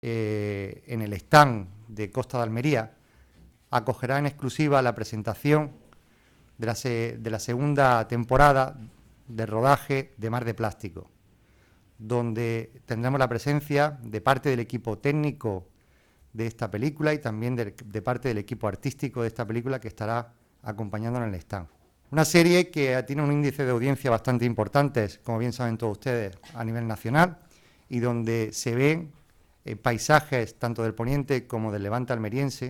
en el stand de Costa de Almería, acogerá en exclusiva la presentación de la segunda temporada de rodaje de Mar de Plástico, donde tendremos la presencia de parte del equipo técnico de esta película y también de parte del equipo artístico de esta película, que estará acompañándonos en el stand. Una serie que tiene un índice de audiencia bastante importante, como bien saben todos ustedes, a nivel nacional, y donde se ven paisajes tanto del poniente como del levante almeriense,